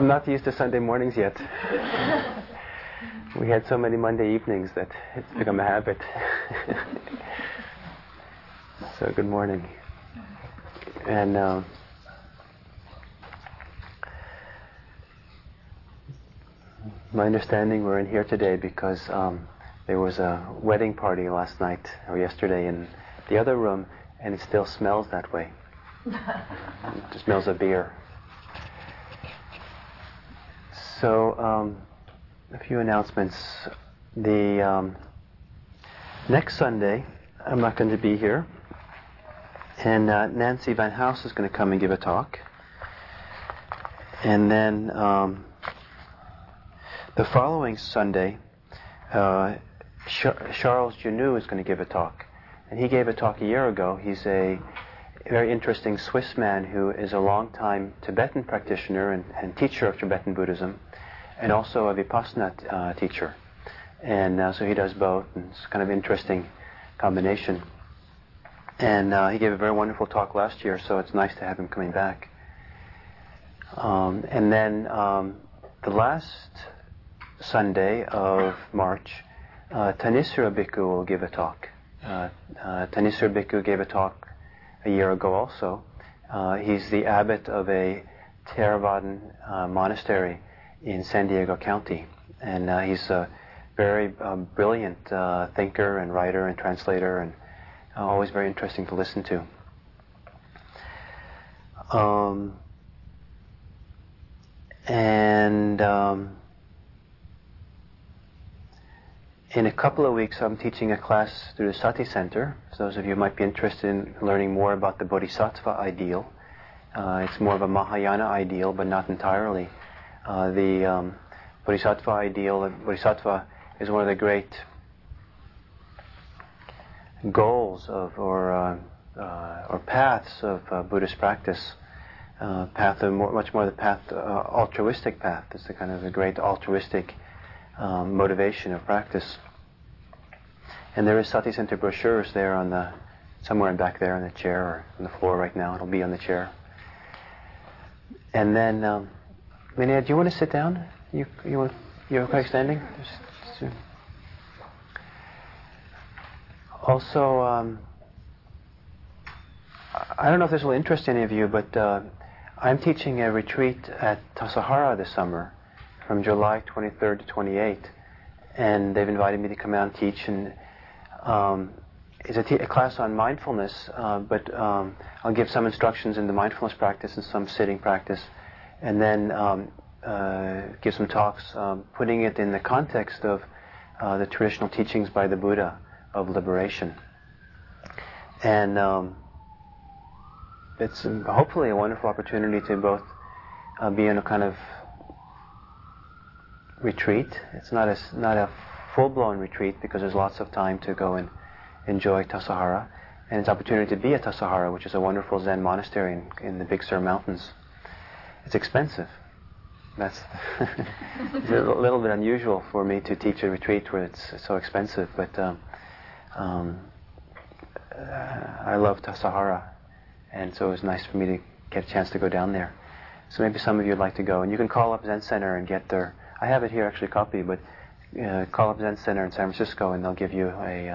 I'm not used to Sunday mornings yet. We had so many Monday evenings that it's become a habit. So good morning. And my understanding we're in here today because there was a wedding party last night or yesterday in the other room, and it still smells that way. It smells of beer. So a few announcements. The next Sunday I'm not going to be here, and Nancy Van House is going to come and give a talk. And then the following Sunday, Charles Genoux is going to give a talk. And he gave a talk a year ago. He's a very interesting Swiss man who is a long-time Tibetan practitioner and teacher of Tibetan Buddhism, and also a Vipassana teacher. And so he does both, and it's kind of interesting combination. And he gave a very wonderful talk last year, so it's nice to have him coming back. And then the last Sunday of March, Thanissaro Bhikkhu will give a talk. Thanissaro Bhikkhu gave a talk a year ago also. He's the abbot of a Theravadan monastery in San Diego County. And he's a very brilliant thinker and writer and translator, and always very interesting to listen to. In a couple of weeks, I'm teaching a class through the Sati Center. So those of you who might be interested in learning more about the Bodhisattva ideal. It's more of a Mahayana ideal, but not entirely. The Bodhisattva ideal, Bodhisattva is one of the great goals of, or paths of Buddhist practice. Much more the path, altruistic path. It's the kind of a great altruistic motivation of practice. And there is Sati Center brochures there on the, somewhere back there on the chair or on the floor right now. It'll be on the chair. And then, Linnea, do you want to sit down? You're okay standing? Also, I don't know if this will interest any of you, but I'm teaching a retreat at Tassajara this summer from July 23rd to 28th, and they've invited me to come out and teach. And it's a class on mindfulness, but I'll give some instructions in the mindfulness practice and some sitting practice, and then give some talks, putting it in the context of the traditional teachings by the Buddha of liberation. And it's hopefully a wonderful opportunity to both be in a kind of retreat. It's not a full-blown retreat because there's lots of time to go and enjoy Tassajara, and it's an opportunity to be at Tassajara, which is a wonderful Zen monastery in the Big Sur Mountains. It's expensive. That's it's a little bit unusual for me to teach a retreat where it's so expensive, but I love Tassajara, and so it was nice for me to get a chance to go down there. So maybe some of you would like to go, and you can call up Zen Center and get their, I have it here actually, a copy, but call up Zen Center in San Francisco and they'll give you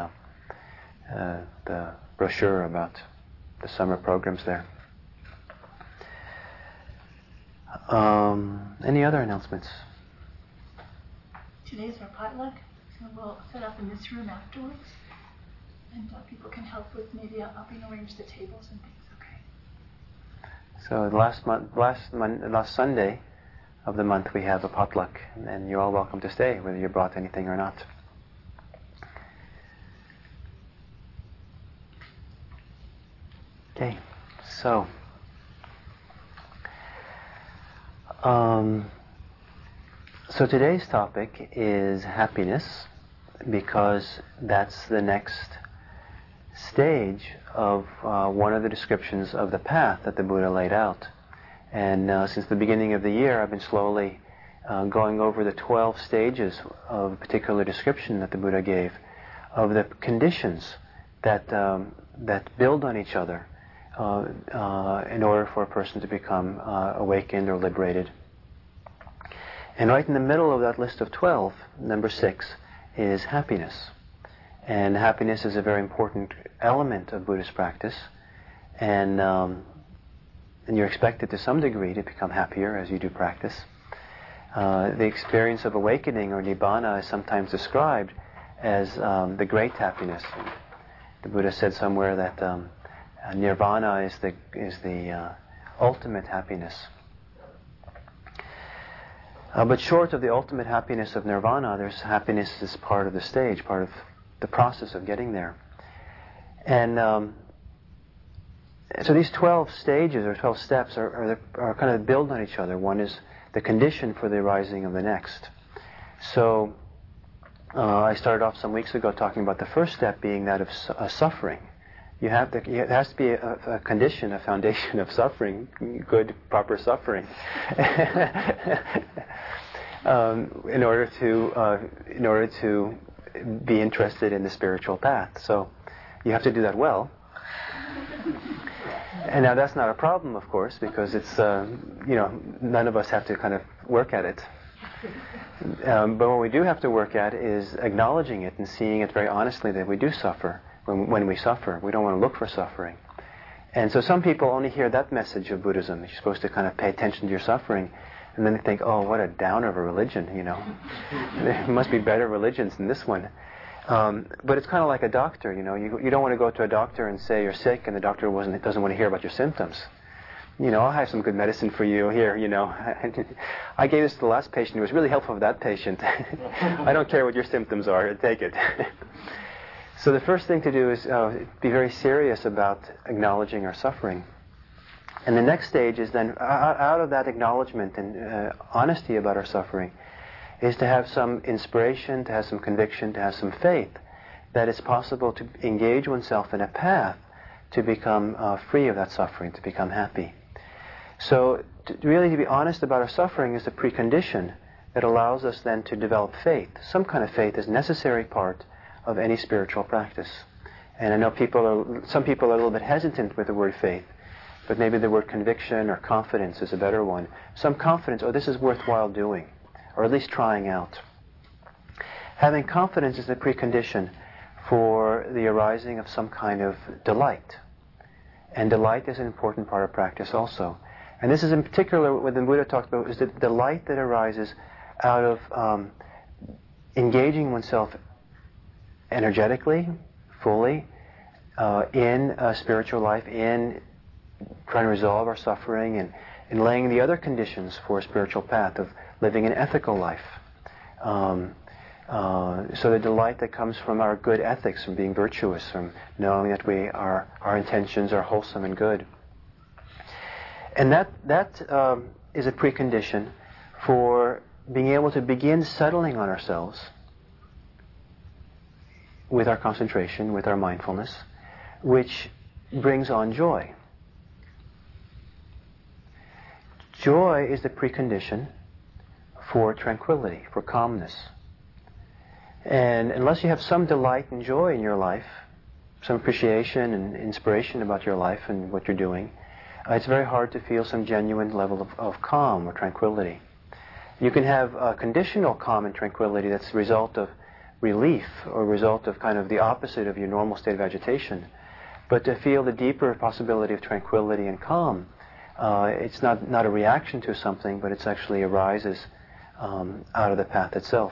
the brochure about the summer programs there. Any other announcements? Today's our potluck, so we'll set up in this room afterwards, and people can help with maybe helping arrange the tables and things. Okay. So last Sunday of the month we have a potluck, and you're all welcome to stay, whether you brought anything or not. Okay, so today's topic is happiness, because that's the next stage of one of the descriptions of the path that the Buddha laid out. And since the beginning of the year, I've been slowly going over the 12 stages of a particular description that the Buddha gave of the conditions that build on each other in order for a person to become awakened or liberated. And right in the middle of that list of 12, number 6, is happiness. And happiness is a very important element of Buddhist practice. And you're expected to some degree to become happier as you do practice. The experience of awakening or nibbana is sometimes described as the great happiness. The Buddha said somewhere that nirvana is the ultimate happiness. But short of the ultimate happiness of nirvana, there's happiness as part of the stage, part of the process of getting there. And so these 12 stages or 12 steps are kind of build on each other. One is the condition for the arising of the next. So I started off some weeks ago talking about the first step being that of suffering. It has to be a condition, a foundation of suffering, good, proper suffering, in order to be interested in the spiritual path. So you have to do that well. And now that's not a problem, of course, because it's none of us have to kind of work at it. But what we do have to work at is acknowledging it and seeing it very honestly that we do suffer when we suffer. We don't want to look for suffering. And so some people only hear that message of Buddhism. You're supposed to kind of pay attention to your suffering. And then they think, oh, what a downer of a religion, There must be better religions than this one. But it's kind of like a doctor, You don't want to go to a doctor and say you're sick and the doctor doesn't want to hear about your symptoms. I'll have some good medicine for you here, I gave this to the last patient. It was really helpful for that patient. I don't care what your symptoms are. Take it. So the first thing to do is be very serious about acknowledging our suffering. And the next stage is then, out of that acknowledgement and honesty about our suffering, is to have some inspiration, to have some conviction, to have some faith that it's possible to engage oneself in a path to become free of that suffering, to become happy. So really to be honest about our suffering is a precondition that allows us then to develop faith. Some kind of faith is a necessary part of any spiritual practice. And I know some people are a little bit hesitant with the word faith, but maybe the word conviction or confidence is a better one. Some confidence, this is worthwhile doing, or at least trying out. Having confidence is a precondition for the arising of some kind of delight. And delight is an important part of practice also. And this is in particular what the Buddha talked about, is the delight that arises out of engaging oneself energetically, fully, in spiritual life, in trying to resolve our suffering, and in laying the other conditions for a spiritual path of living an ethical life. So the delight that comes from our good ethics, from being virtuous, from knowing that our intentions are wholesome and good. And that is a precondition for being able to begin settling on ourselves with our concentration, with our mindfulness, which brings on joy. Joy is the precondition for tranquility, for calmness. And unless you have some delight and joy in your life, some appreciation and inspiration about your life and what you're doing, it's very hard to feel some genuine level of calm or tranquility. You can have a conditional calm and tranquility that's the result of relief or result of kind of the opposite of your normal state of agitation. But to feel the deeper possibility of tranquility and calm, it's not a reaction to something, but it actually arises out of the path itself.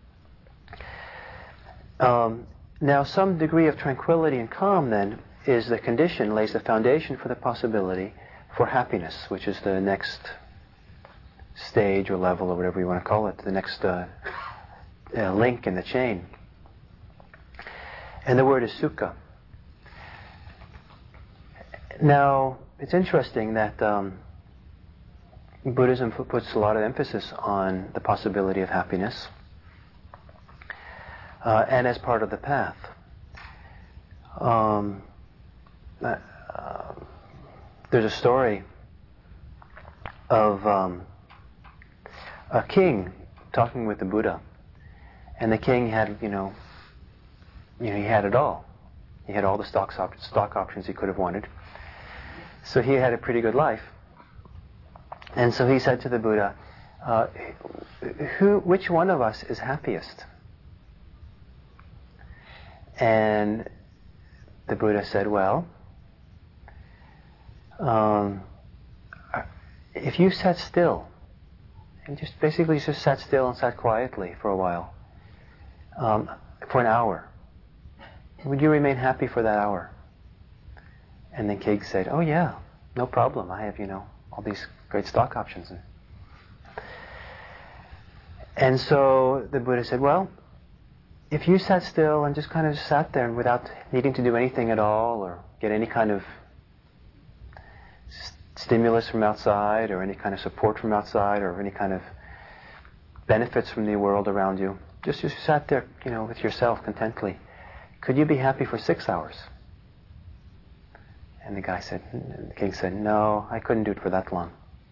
Now, some degree of tranquility and calm then is the condition, lays the foundation for the possibility for happiness, which is the next stage or level or whatever you want to call it, the next link in the chain. And the word is sukha. Now, it's interesting that Buddhism puts a lot of emphasis on the possibility of happiness and as part of the path. There's a story of a king talking with the Buddha, and the king had, he had it all. He had all the stock options he could have wanted. So he had a pretty good life. And so he said to the Buddha, which one of us is happiest? And the Buddha said, well, if you sat still, and just basically just sat still and sat quietly for a while, for an hour, would you remain happy for that hour? And then King said, oh yeah, no problem. I have, all these great stock options. And so the Buddha said, well, if you sat still and just kind of sat there and without needing to do anything at all or get any kind of stimulus from outside or any kind of support from outside or any kind of benefits from the world around you, just sat there, with yourself contently, could you be happy for 6 hours? And the King said, no, I couldn't do it for that long.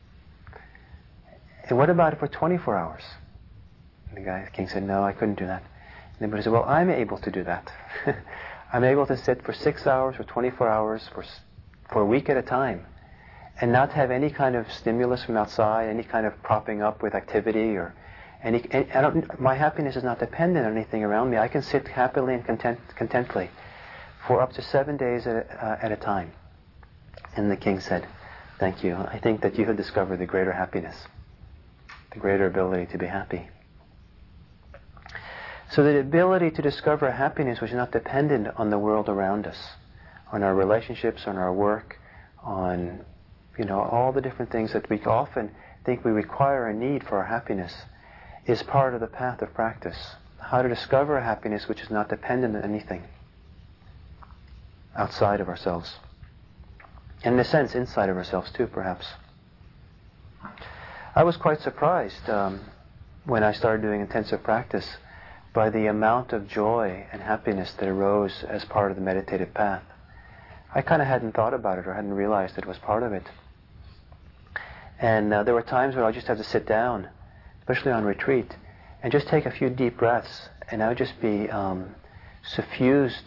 And what about it for 24 hours? And the King said, no, I couldn't do that. And the Buddha said, well, I'm able to do that. I'm able to sit for 6 hours, for 24 hours, for a week at a time, and not have any kind of stimulus from outside, any kind of propping up with activity or my happiness is not dependent on anything around me. I can sit happily and contently for up to 7 days at a time. And the King said, thank you. I think that you have discovered the greater happiness, the greater ability to be happy. So the ability to discover a happiness which is not dependent on the world around us, on our relationships, on our work, on all the different things that we often think we require and need for our happiness, is part of the path of practice. How to discover a happiness which is not dependent on anything outside of ourselves. And in a sense, inside of ourselves too, perhaps. I was quite surprised when I started doing intensive practice by the amount of joy and happiness that arose as part of the meditative path. I kind of hadn't thought about it or hadn't realized it was part of it. And there were times where I just had to sit down, especially on retreat, and just take a few deep breaths, and I would just be suffused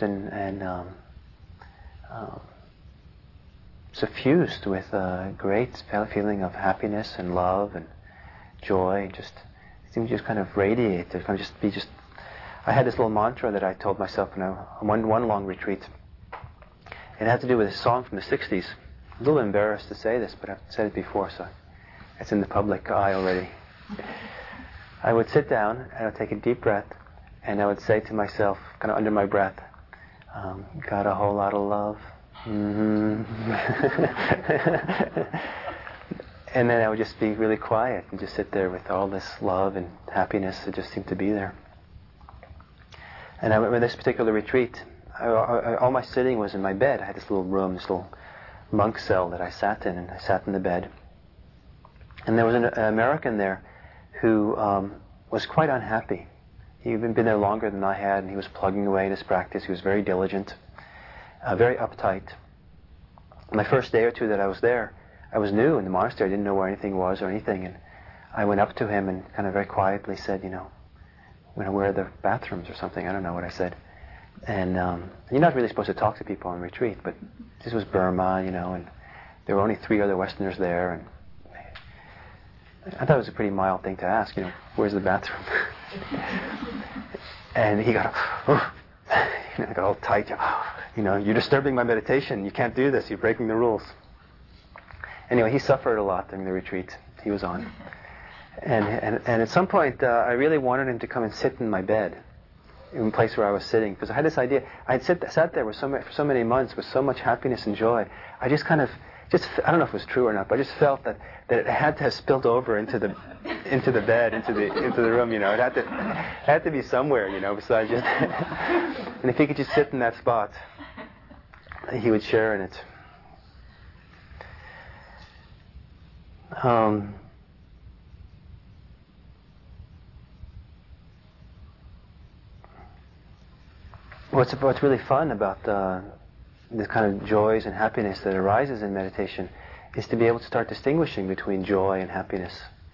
suffused with a great feeling of happiness and love and joy. It seemed to just kind of radiate. I had this little mantra that I told myself on one long retreat. It had to do with a song from the 60s. I'm a little embarrassed to say this, but I've said it before, so it's in the public eye already. I would sit down and I would take a deep breath and I would say to myself, kind of under my breath, got a whole lot of love. Mm-hmm. And then I would just be really quiet and just sit there with all this love and happiness that just seemed to be there. And I went with this particular retreat. All my sitting was in my bed. I had this little room, this little monk cell that I sat in, and I sat in the bed. And there was an American there who was quite unhappy. He had been there longer than I had, and he was plugging away at his practice. He was very diligent, very uptight. My first day or two that I was there, I was new in the monastery. I didn't know where anything was or anything. And I went up to him and kind of very quietly said, where are the bathrooms or something? I don't know what I said. And you're not really supposed to talk to people on retreat, but this was Burma, and there were only 3 other Westerners there, and I thought it was a pretty mild thing to ask, where's the bathroom? And he got, got all tight. You're disturbing my meditation. You can't do this. You're breaking the rules. Anyway, he suffered a lot during the retreat he was on. And at some point, I really wanted him to come and sit in my bed, in the place where I was sitting, because I had this idea. I had sat there for so many months with so much happiness and joy. I just kind of, I don't know if it was true or not, but I just felt that it had to have spilled over into the bed, into the room. It had to be somewhere, besides just. And if he could just sit in that spot, he would share in it. What's really fun about this kind of joys and happiness that arises in meditation is to be able to start distinguishing between joy and happiness.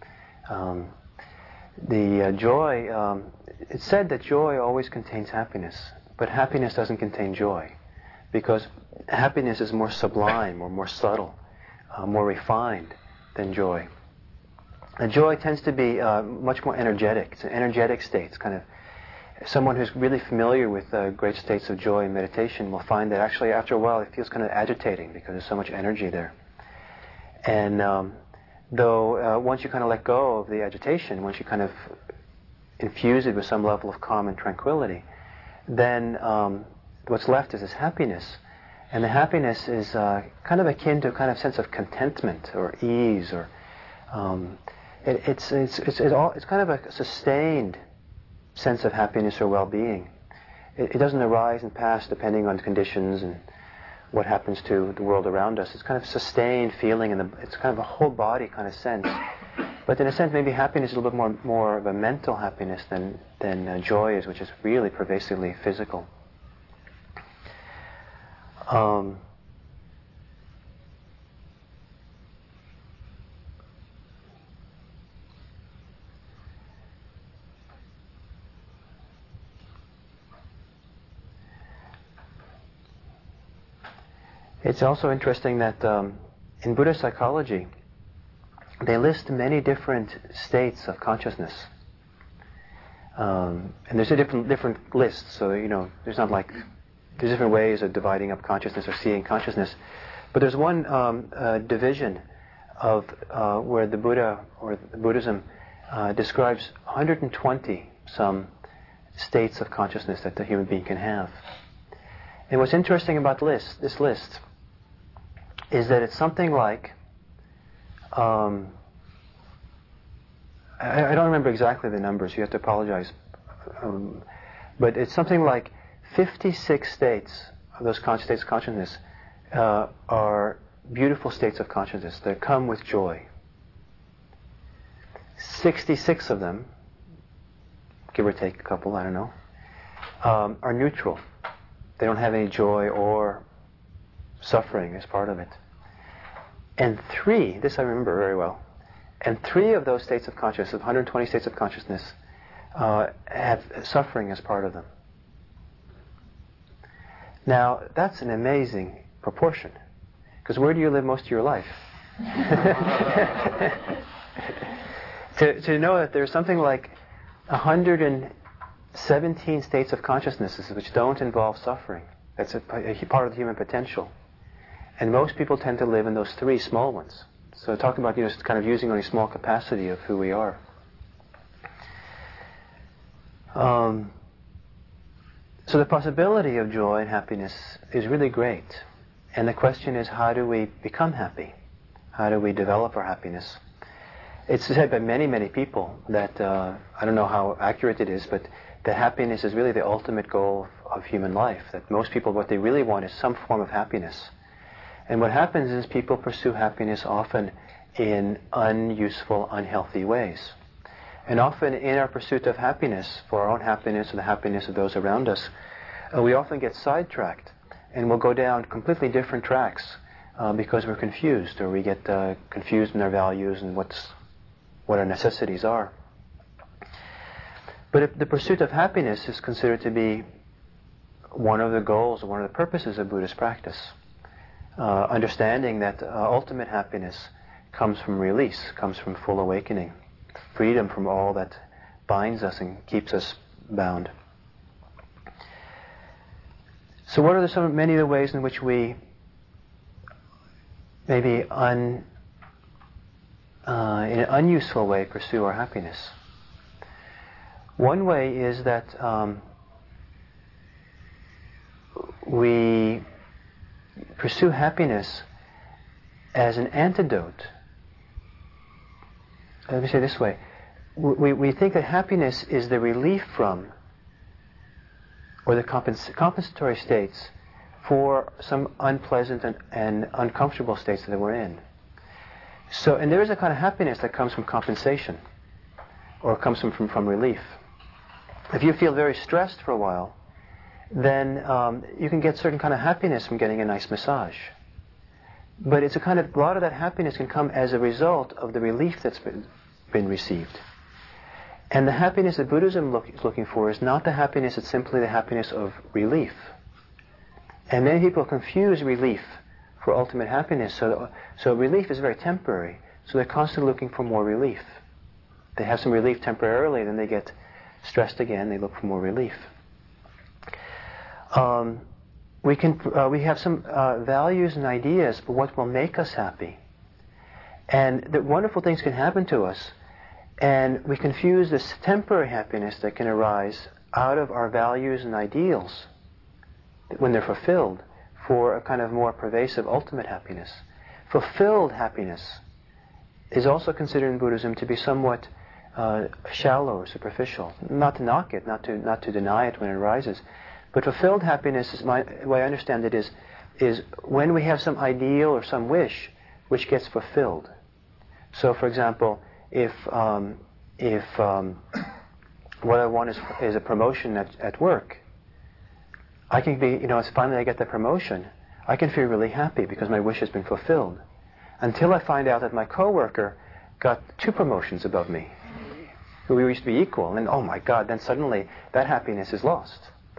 Joy, it's said that joy always contains happiness, but happiness doesn't contain joy, because happiness is more sublime or more subtle, more refined than joy. Joy tends to be much more energetic. It's an energetic state. It's kind of someone who's really familiar with great states of joy and meditation will find that actually after a while it feels kind of agitating because there's so much energy there. And though once you kind of let go of the agitation, once you kind of infuse it with some level of calm and tranquility, then what's left is this happiness. And the happiness is kind of akin to a kind of sense of contentment or ease, or it's kind of a sustained sense of happiness or well-being. It doesn't arise and pass depending on conditions and what happens to the world around us. It's kind of sustained feeling, and it's kind of a whole body kind of sense. But in a sense, maybe happiness is a little bit more of a mental happiness than joy is, which is really pervasively physical. It's also interesting that in Buddhist psychology, they list many different states of consciousness. And there's a different lists, so there's not like there's different ways of dividing up consciousness or seeing consciousness. But there's one division of where the Buddha or Buddhism describes 120 some states of consciousness that the human being can have. And what's interesting about this list is that it's something like I don't remember exactly the numbers. You have to apologize, but it's something like 56 states of those states of consciousness are beautiful states of consciousness that come with joy. 66 of them, give or take a couple, I don't know, are neutral. They don't have any joy or suffering as part of it. And 3, this I remember very well, and 3 of those states of consciousness, 120 states of consciousness, have suffering as part of them. Now, that's an amazing proportion, because where do you live most of your life? To know that there's something like 117 states of consciousnesses which don't involve suffering. That's a part of the human potential. And most people tend to live in those 3 small ones. So talking about kind of using only a small capacity of who we are. So the possibility of joy and happiness is really great. And the question is, how do we become happy? How do we develop our happiness? It's said by many, many people that, I don't know how accurate it is, but that happiness is really the ultimate goal of human life. That most people, what they really want is some form of happiness. And what happens is people pursue happiness often in unuseful, unhealthy ways. And often in our pursuit of happiness, for our own happiness or the happiness of those around us, we often get sidetracked and we'll go down completely different tracks because we're confused, or we get confused in our values and what our necessities are. But if the pursuit of happiness is considered to be one of the goals or one of the purposes of Buddhist practice. Understanding that ultimate happiness comes from release, comes from full awakening, freedom from all that binds us and keeps us bound. So what are many of the ways in which we maybe in an unuseful way pursue our happiness? One way is that we pursue happiness as an antidote. Let me say it this way. We think that happiness is the relief from, or the compensatory states for some unpleasant and uncomfortable states that we're in. So, and there is a kind of happiness that comes from compensation, or comes from relief. If you feel very stressed for a while, then you can get certain kind of happiness from getting a nice massage. But it's a lot of that happiness can come as a result of the relief that's been received. And the happiness that Buddhism is looking for is not the happiness, it's simply the happiness of relief. And many people confuse relief for ultimate happiness. So relief is very temporary. So they're constantly looking for more relief. They have some relief temporarily, then they get stressed again. They look for more relief. We have some values and ideas for what will make us happy, and that wonderful things can happen to us, and we confuse this temporary happiness that can arise out of our values and ideals when they're fulfilled for a kind of more pervasive ultimate happiness. Fulfilled happiness is also considered in Buddhism to be somewhat shallow or superficial. Not to knock it, not to deny it when it arises, but fulfilled happiness, the way I understand it, is when we have some ideal or some wish which gets fulfilled. So, for example, if what I want is a promotion at work, I can be, it's finally I get the promotion, I can feel really happy because my wish has been fulfilled. Until I find out that my coworker got 2 promotions above me. We used to be equal, and oh my God, then suddenly that happiness is lost.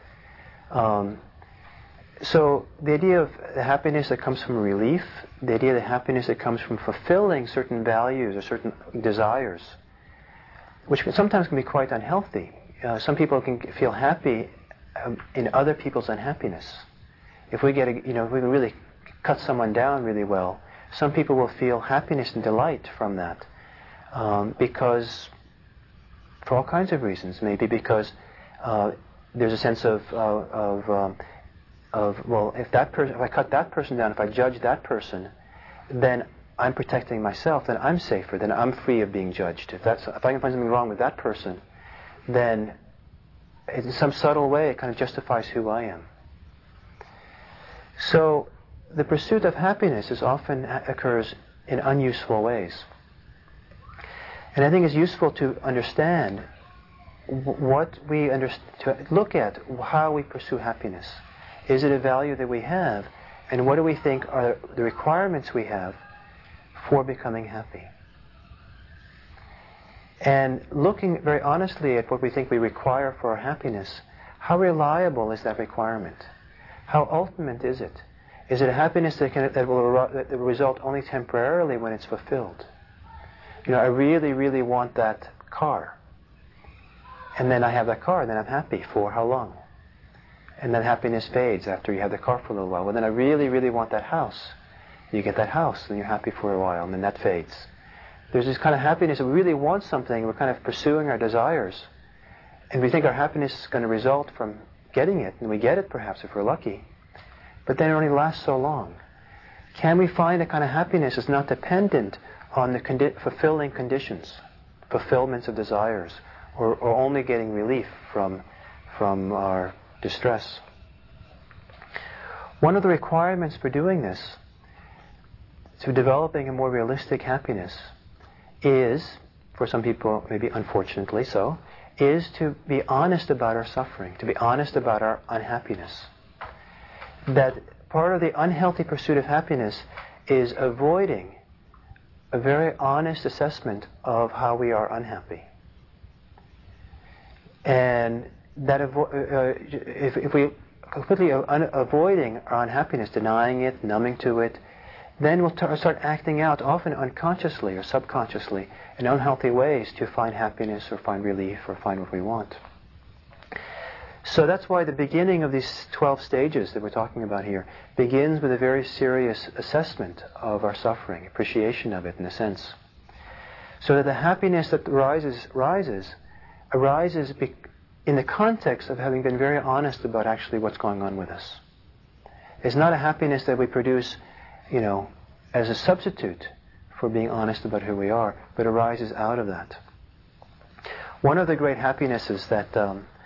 So the idea of the happiness that comes from relief, the idea of the happiness that comes from fulfilling certain values or certain desires, which sometimes can be quite unhealthy. Some people can feel happy in other people's unhappiness. If we get, if we can really cut someone down really well, some people will feel happiness and delight from that, because for all kinds of reasons. Maybe because there's a sense of well, if I cut that person down, if I judge that person, then I'm protecting myself. Then I'm safer. Then I'm free of being judged. If I can find something wrong with that person, then in some subtle way it kind of justifies who I am. So the pursuit of happiness often occurs in unuseful ways. And I think it's useful to understand to look at how we pursue happiness. Is it a value that we have? And what do we think are the requirements we have for becoming happy? And looking very honestly at what we think we require for our happiness, how reliable is that requirement? How ultimate is it? Is it a happiness that will result only temporarily when it's fulfilled? I really, really want that car. And then I have that car, and then I'm happy for how long? And then happiness fades after you have the car for a little while. Well, then I really, really want that house. You get that house, and you're happy for a while, and then that fades. There's this kind of happiness that we really want something, we're kind of pursuing our desires. And we think our happiness is going to result from getting it, and we get it perhaps if we're lucky. But then it only lasts so long. Can we find a kind of happiness that's not dependent on the fulfilling conditions, fulfillments of desires, or only getting relief from our distress? One of the requirements for doing this, to developing a more realistic happiness, is, for some people maybe unfortunately so, is to be honest about our suffering, to be honest about our unhappiness. That part of the unhealthy pursuit of happiness is avoiding a very honest assessment of how we are unhappy. And that if we completely avoiding our unhappiness, denying it, numbing to it, then we'll start acting out, often unconsciously or subconsciously, in unhealthy ways to find happiness or find relief or find what we want. So that's why the beginning of these 12 stages that we're talking about here begins with a very serious assessment of our suffering, appreciation of it in a sense. So that the happiness that arises in the context of having been very honest about actually what's going on with us. It's not a happiness that we produce, as a substitute for being honest about who we are, but arises out of that. One of the great happinesses that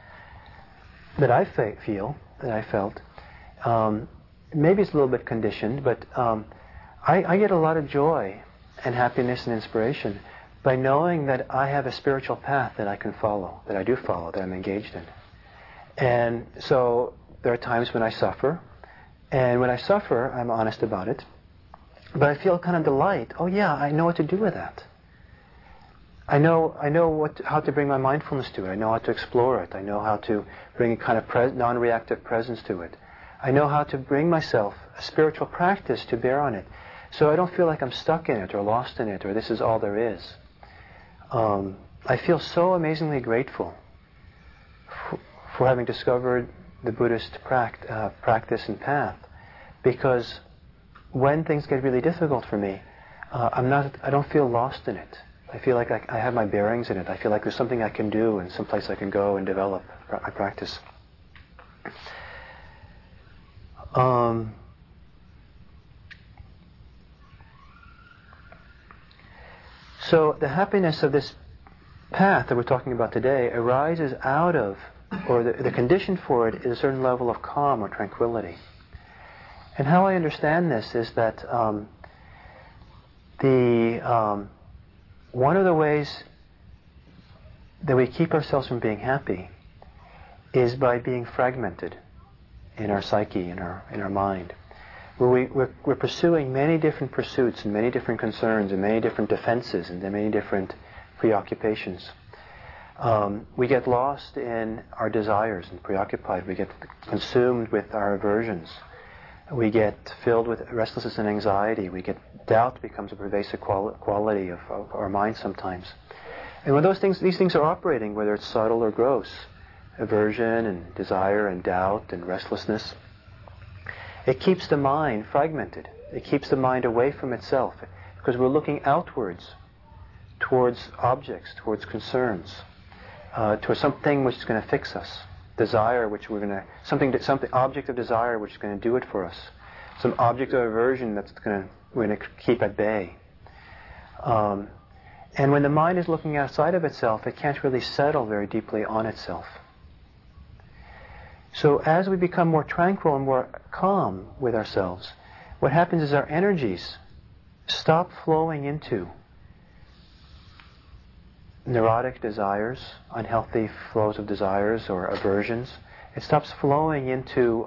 I felt, maybe it's a little bit conditioned, but I get a lot of joy and happiness and inspiration by knowing that I have a spiritual path that I can follow, that I do follow, that I'm engaged in. And so there are times when I suffer, and when I suffer, I'm honest about it, but I feel kind of delight. Oh yeah, I know what to do with that. I know how to bring my mindfulness to it. I know how to explore it. I know how to bring a kind of non-reactive presence to it. I know how to bring myself a spiritual practice to bear on it, so I don't feel like I'm stuck in it or lost in it or this is all there is. I feel so amazingly grateful for having discovered the Buddhist practice and path, because when things get really difficult for me, I don't feel lost in it. I feel like I have my bearings in it. I feel like there's something I can do and someplace I can go and develop my practice. So the happiness of this path that we're talking about today arises out of, or the condition for it is a certain level of calm or tranquility. And how I understand this is that one of the ways that we keep ourselves from being happy is by being fragmented in our psyche, in our mind. We're pursuing many different pursuits and many different concerns and many different defenses and many different preoccupations. We get lost in our desires and preoccupied. We get consumed with our aversions. We get filled with restlessness and anxiety. Doubt becomes a pervasive quality of our mind sometimes. And when these things are operating, whether it's subtle or gross, aversion and desire and doubt and restlessness, it keeps the mind fragmented. It keeps the mind away from itself, because we're looking outwards towards objects, towards concerns, towards something which is going to fix us. Desire, which something object of desire which is going to do it for us. Some object of aversion we're going to keep at bay. And when the mind is looking outside of itself, it can't really settle very deeply on itself. So as we become more tranquil and more calm with ourselves, what happens is our energies stop flowing into neurotic desires, unhealthy flows of desires or aversions. It stops flowing into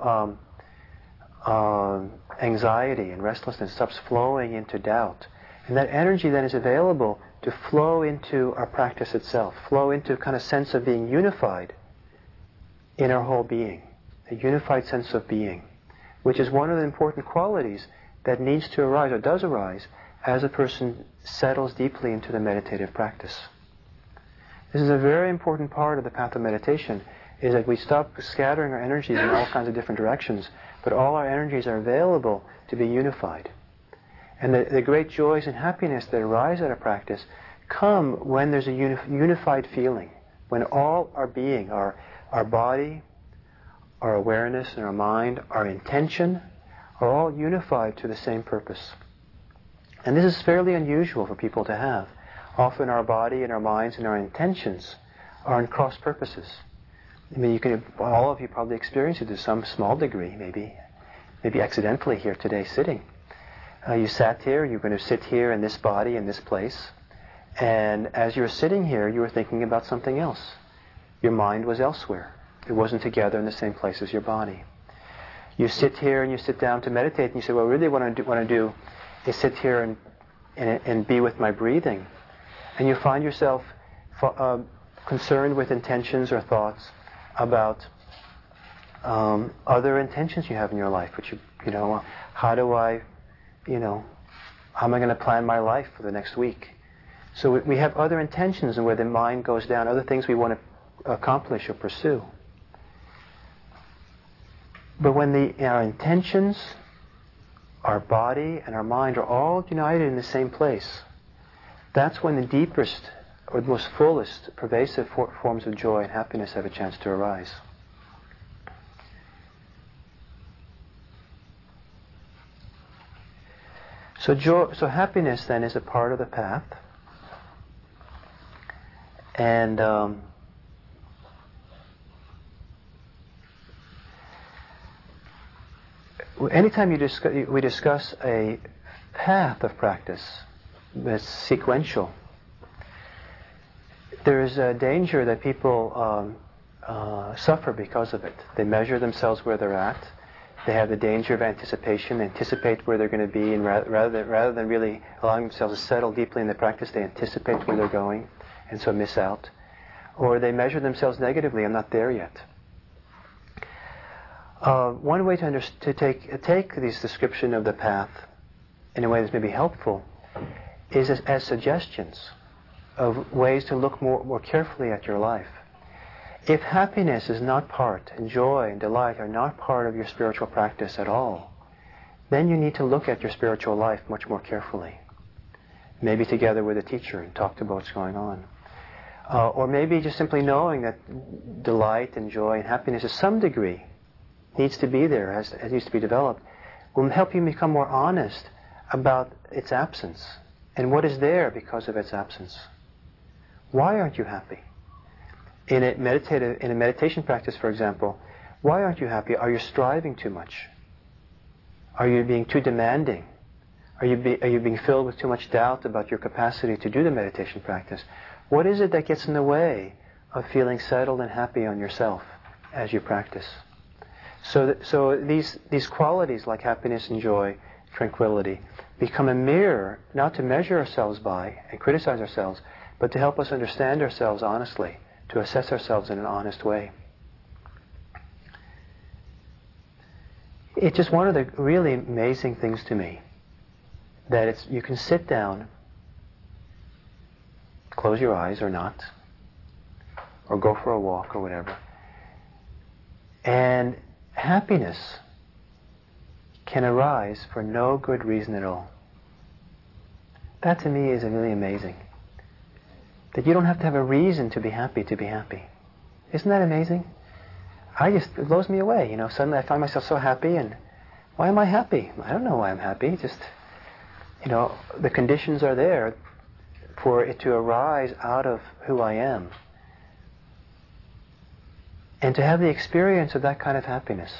anxiety and restlessness. It stops flowing into doubt. And that energy then is available to flow into our practice itself, flow into a kind of sense of being unified in our whole being, a unified sense of being, which is one of the important qualities that needs to arise, or does arise, as a person settles deeply into the meditative practice. This is a very important part of the path of meditation, is that we stop scattering our energies in all kinds of different directions, but all our energies are available to be unified. And the great joys and happiness that arise out of practice come when there's a unified feeling, when all our being, our body, our awareness and our mind, our intention, are all unified to the same purpose. And this is fairly unusual for people to have. Often our body and our minds and our intentions are in cross purposes. I mean, all of you probably experience it to some small degree, maybe accidentally here today sitting. You sat here, you're going to sit here in this body, in this place, and as you were sitting here, you were thinking about something else. Your mind was elsewhere. It wasn't together in the same place as your body. You sit here and you sit down to meditate, and you say, well, really what I want to do is sit here and be with my breathing. And you find yourself concerned with intentions or thoughts about other intentions you have in your life, which how am I going to plan my life for the next week? So we have other intentions, and where the mind goes down, other things we want to accomplish or pursue. But when our intentions, our body, and our mind are all united in the same place, that's when the deepest, or the most fullest, pervasive forms of joy and happiness have a chance to arise. So happiness then is a part of the path, and anytime we discuss a path of practice that's sequential, there is a danger that people suffer because of it. They measure themselves where they're at. They have the danger of anticipation, anticipate where they're going to be, and rather than really allowing themselves to settle deeply in the practice, they anticipate where they're going, and so miss out. Or they measure themselves negatively, I'm not there yet. One way to take this description of the path in a way that's maybe helpful is as suggestions of ways to look more carefully at your life. If happiness is not part, and joy and delight are not part of your spiritual practice at all, then you need to look at your spiritual life much more carefully. Maybe together with a teacher and talk about what's going on. Or maybe just simply knowing that delight and joy and happiness to some degree needs to be there, as needs to be developed, will help you become more honest about its absence and what is there because of its absence. Why aren't you happy? In a meditation practice, for example, why aren't you happy? Are you striving too much? Are you being too demanding? Are you being filled with too much doubt about your capacity to do the meditation practice? What is it that gets in the way of feeling settled and happy on yourself as you practice? So these qualities like happiness and joy, tranquility, become a mirror not to measure ourselves by and criticize ourselves, but to help us understand ourselves honestly, to assess ourselves in an honest way. It's just one of the really amazing things to me that you can sit down, close your eyes or not, or go for a walk or whatever, and happiness can arise for no good reason at all. That to me is really amazing. That you don't have to have a reason to be happy to be happy. Isn't that amazing? It blows me away. Suddenly I find myself so happy, and why am I happy? I don't know why I'm happy. Just, the conditions are there for it to arise out of who I am. And to have the experience of that kind of happiness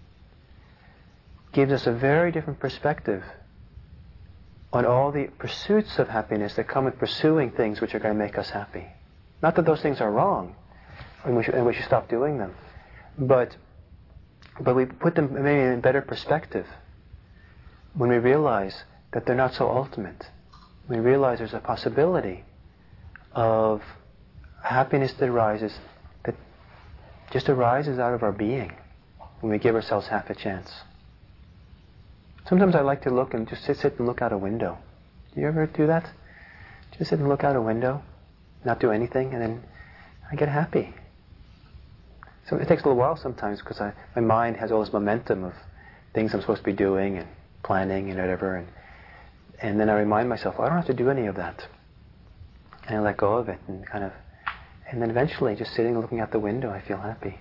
gives us a very different perspective on all the pursuits of happiness that come with pursuing things which are going to make us happy. Not that those things are wrong, and we should stop doing them, but we put them maybe in better perspective when we realize that they're not so ultimate. We realize there's a possibility of happiness that just arises out of our being when we give ourselves half a chance. Sometimes I like to look and just sit and look out a window. Do you ever do that? Just sit and look out a window, not do anything, and then I get happy. So it takes a little while sometimes because my mind has all this momentum of things I'm supposed to be doing and planning and whatever, and then I remind myself, I don't have to do any of that. And I let go of it and then eventually just sitting and looking out the window, I feel happy.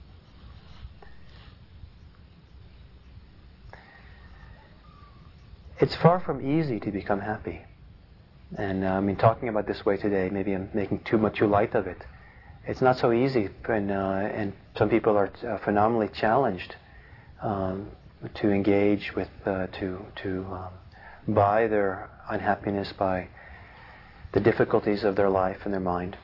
It's far from easy to become happy. And talking about this way today, maybe I'm making too light of it. It's not so easy, and some people are phenomenally challenged to engage with, by their unhappiness, by the difficulties of their life and their mind.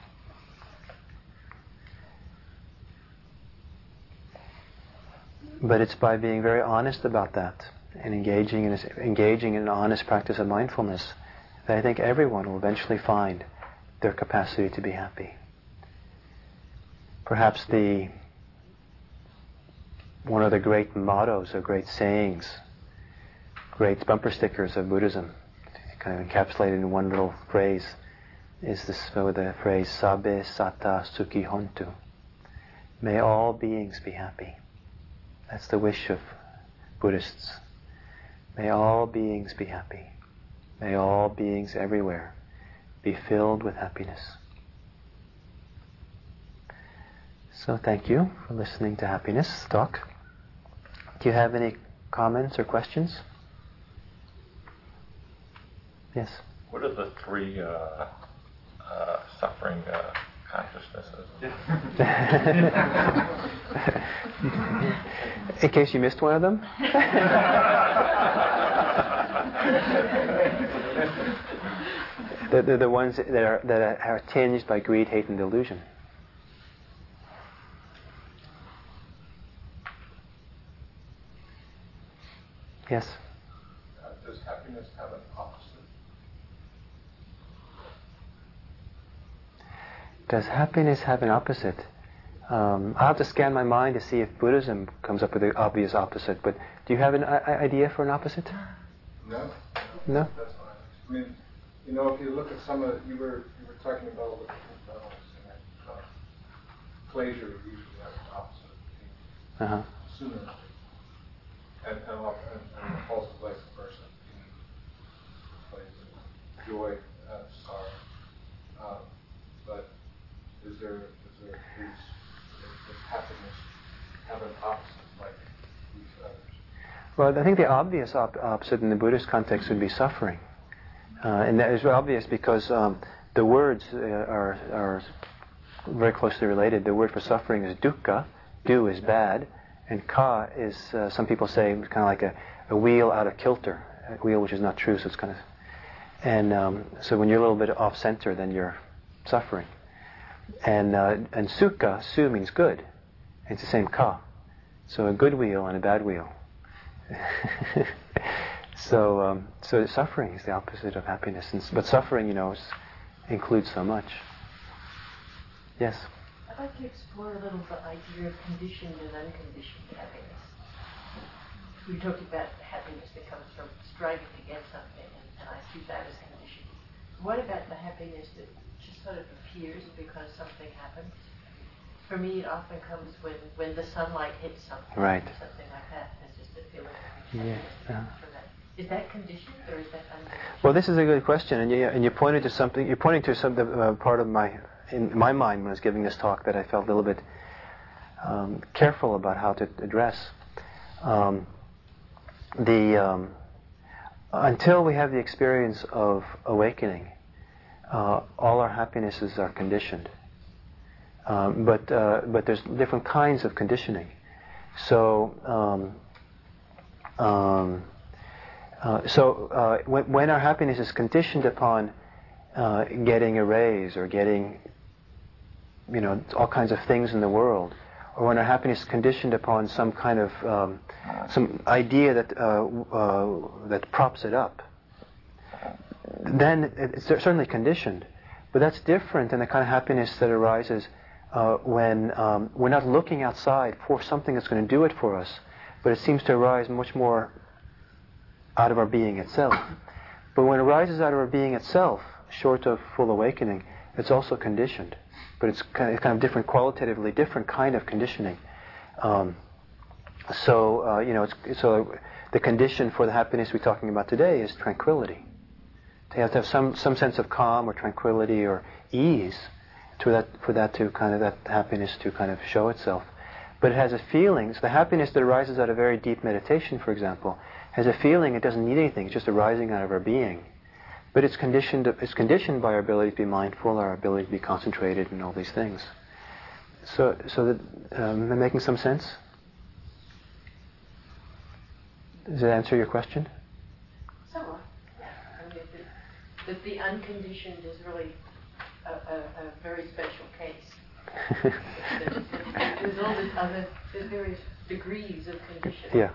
But it's by being very honest about that and engaging in an honest practice of mindfulness that I think everyone will eventually find their capacity to be happy. Perhaps one of the great mottos or great sayings, great bumper stickers of Buddhism, kind of encapsulated in one little phrase, is the phrase "Sabbe Satta Sukhi Hontu." May all beings be happy. That's the wish of Buddhists. May all beings be happy. May all beings everywhere be filled with happiness. So thank you for listening to Happiness Talk. Do you have any comments or questions? Yes? What are the three suffering consciousnesses? In case you missed one of them? They're the ones that are tinged by greed, hate, and delusion. Yes? Does happiness have an opposite? Does happiness have an opposite? I'll have to scan my mind to see if Buddhism comes up with the obvious opposite, but do you have an idea for an opposite? No. No? That's fine. I mean, You know, if you look at some of, you were talking about all the different levels, and pleasure usually has an opposite sooner or later, and also vice versa. Pleasure, joy, sorrow. But does happiness have an opposite like these others? Well, I think the obvious opposite in the Buddhist context would be suffering. And that is obvious because the words are very closely related. The word for suffering is dukkha. Du is bad. And ka is, some people say, kind of like a wheel out of kilter. A wheel which is not true, so it's kind of... And so when you're a little bit off center, then you're suffering. And sukha, su means good. It's the same ka. So a good wheel and a bad wheel. So suffering is the opposite of happiness. But suffering, includes so much. Yes? I'd like to explore a little the idea of conditioned and unconditioned happiness. We talked about happiness that comes from striving to get something, and I see that as conditioned. What about the happiness that just sort of appears because something happens? For me, it often comes when the sunlight hits something, right. Something like that. There's just a feeling of happiness from that. Is that conditioned or is that unconditioned? Well, this is a good question, and you pointed to something. You're pointing to some part of in my mind when I was giving this talk that I felt a little bit careful about how to address. Until we have the experience of awakening, all our happinesses are conditioned. But there's different kinds of conditioning. So when our happiness is conditioned upon getting a raise or getting, all kinds of things in the world, or when our happiness is conditioned upon some kind of some idea that props it up, then it's certainly conditioned. But that's different than the kind of happiness that arises when we're not looking outside for something that's going to do it for us, but it seems to arise much more out of our being itself. But when it arises out of our being itself, short of full awakening, it's also conditioned. But it's kind of different, qualitatively different kind of conditioning. So the condition for the happiness we're talking about today is tranquility. You have to have some sense of calm or tranquility or ease for that happiness to kind of show itself. But it has a feeling. So the happiness that arises out of very deep meditation, for example, has a feeling it doesn't need anything. It's just arising out of our being. But it's conditioned by our ability to be mindful, our ability to be concentrated, and all these things. So that am I making some sense? Does that answer your question? Somewhat. Yeah. I mean, that the unconditioned is really a very special case. There's all this other, there's various degrees of conditioning. Yeah.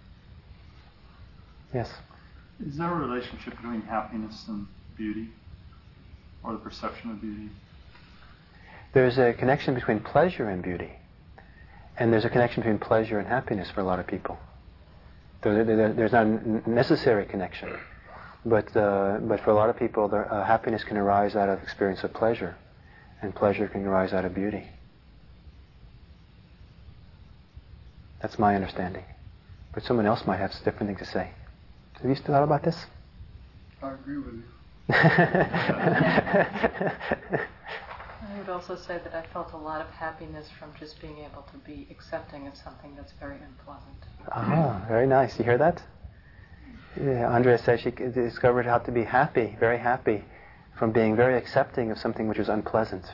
Yes. Is there a relationship between happiness and beauty, or the perception of beauty? There's a connection between pleasure and beauty, and there's a connection between pleasure and happiness for a lot of people. There's not a necessary connection, but for a lot of people, happiness can arise out of experience of pleasure, and pleasure can arise out of beauty. That's my understanding, but someone else might have a different thing to say. Have you thought about this? I agree with you. I would also say that I felt a lot of happiness from just being able to be accepting of something that's very unpleasant. Ah, very nice. You hear that? Yeah, Andrea said she discovered how to be happy, very happy, from being very accepting of something which was unpleasant.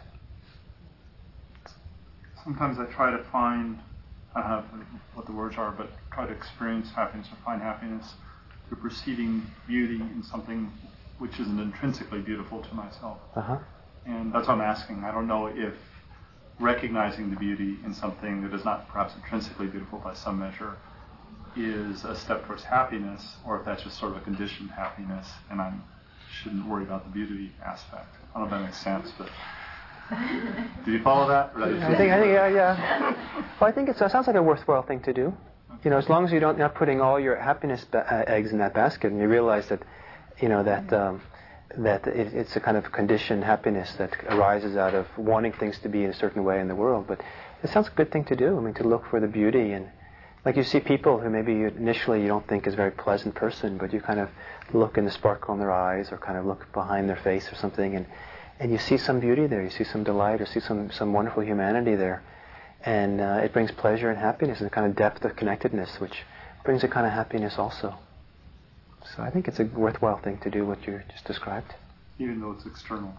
Sometimes I try to find, I don't know what the words are, but try to experience happiness or find happiness through perceiving beauty in something which isn't intrinsically beautiful to myself. Uh-huh. And that's what I'm asking. I don't know if recognizing the beauty in something that is not perhaps intrinsically beautiful by some measure is a step towards happiness, or if that's just sort of a conditioned happiness and I shouldn't worry about the beauty aspect. I don't know if that makes sense, but do you follow that? I think, yeah. Well, I think it sounds like a worthwhile thing to do. As long as you're not putting all your happiness eggs in that basket, and you realize that, it's a kind of conditioned happiness that arises out of wanting things to be in a certain way in the world. But it sounds a good thing to do. I mean, to look for the beauty. And like you see people who maybe initially you don't think is a very pleasant person, but you kind of look in the sparkle in their eyes or kind of look behind their face or something, and you see some beauty there, you see some delight or see some wonderful humanity there. And it brings pleasure and happiness and a kind of depth of connectedness, which brings a kind of happiness also. So I think it's a worthwhile thing to do what you just described. Even though it's external.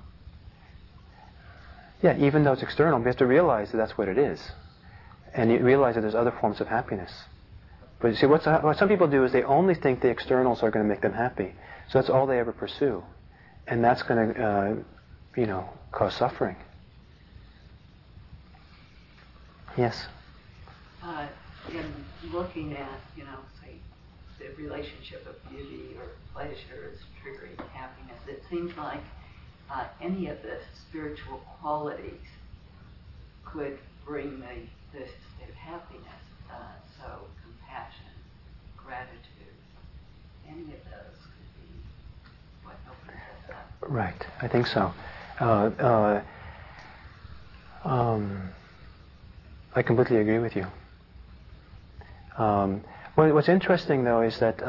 Yeah, even though it's external, we have to realize that that's what it is. And you realize that there's other forms of happiness. But you see, what some people do is they only think the externals are going to make them happy. So that's all they ever pursue. And that's going to, cause suffering. Yes? In looking at, say, the relationship of beauty or pleasure as triggering happiness, it seems like any of the spiritual qualities could bring the state of happiness. So compassion, gratitude, any of those could be what opens us up. Right, I think so. I completely agree with you. What's interesting, though, is that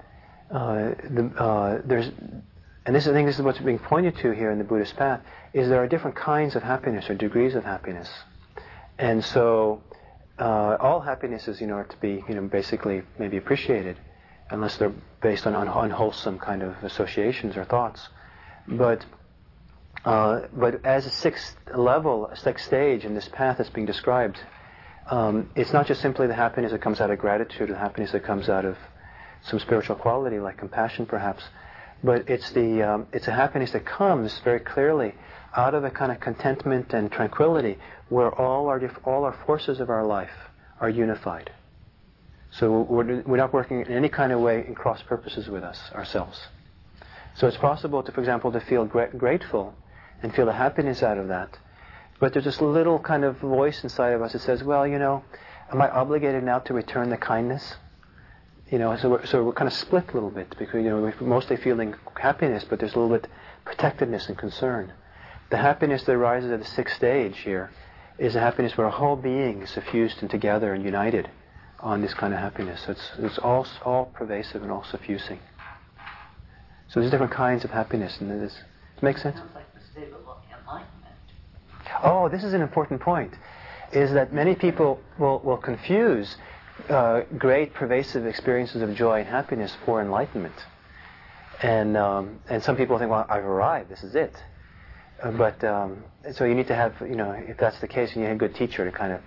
there's, and this, I think this is what's being pointed to here in the Buddhist path, is there are different kinds of happiness or degrees of happiness. And so all happinesses, are to be, basically maybe appreciated, unless they're based on unwholesome kind of associations or thoughts. But as a sixth stage in this path that's being described, it's not just simply the happiness that comes out of gratitude, or the happiness that comes out of some spiritual quality, like compassion, perhaps, but it's a happiness that comes very clearly out of a kind of contentment and tranquility, where all our forces of our life are unified. So we're not working in any kind of way in cross purposes with ourselves. So it's possible to, for example, to feel grateful and feel the happiness out of that. But there's this little kind of voice inside of us that says, well, am I obligated now to return the kindness? So we're kind of split a little bit, because, we're mostly feeling happiness, but there's a little bit protectiveness and concern. The happiness that arises at the sixth stage here is a happiness where a whole being is suffused and together and united on this kind of happiness. So it's all pervasive and all suffusing. So there's different kinds of happiness, and does it make sense? Sounds like the state of enlightenment. Oh, this is an important point, is that many people will confuse great pervasive experiences of joy and happiness for enlightenment. And some people think, well, I've arrived, this is it. But so you need to have, if that's the case, you need a good teacher to kind of